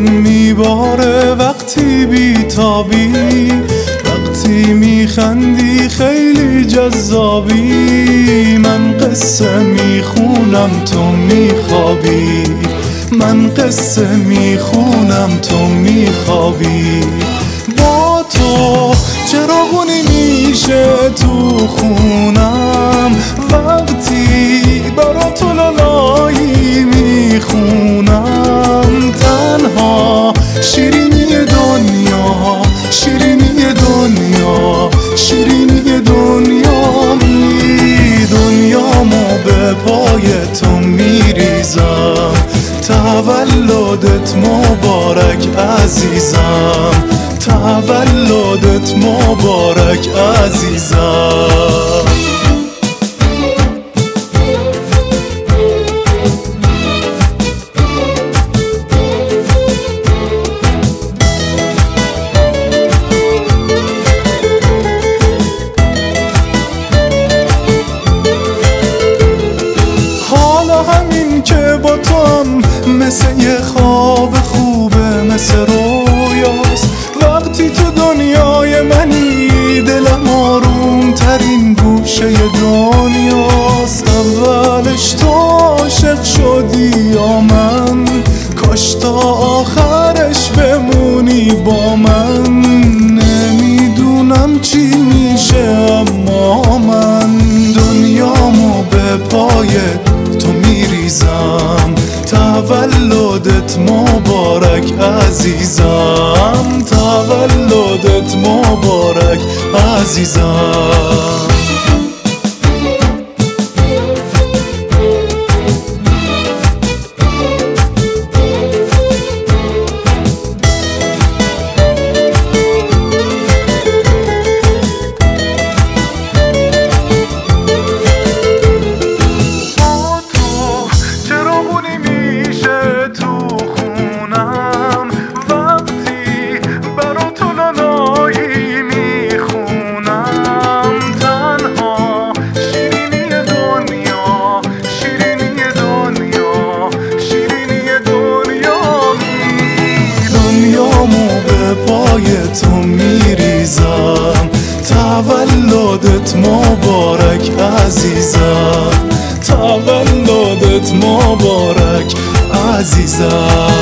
میباره وقتی بیتابی، وقتی میخندی خیلی جذابی. من قصه میخونم تو میخوابی، من قصه میخونم تو میخوابی. با تو چراغونی میشه تو خونم، وقتی برا تو لالایی میخونم. تنها شیرینی دنیا، شیرینی دنیا، شیرینی دنیامی. دنیامو به پای تو میریزم، تولدت مبارک عزیزم، تولدت مبارک عزیزم. حالا همین که با تو هم مثل یه خواب خوبه، مثل رویاست. وقتی تو دنیای منی دلم آروم ترین گوشه دنیاست. اولش تو عاشق شدی یا من، کاش تا آخرش بمونی با من. نمیدونم چی میشه اما من دنیامو به پای تو میریزم. تولدت مبارک عزیزم، تولدت مبارک عزیزم. تو میریزم، تولدت مبارک عزیزم، تولدت مبارک عزیزم.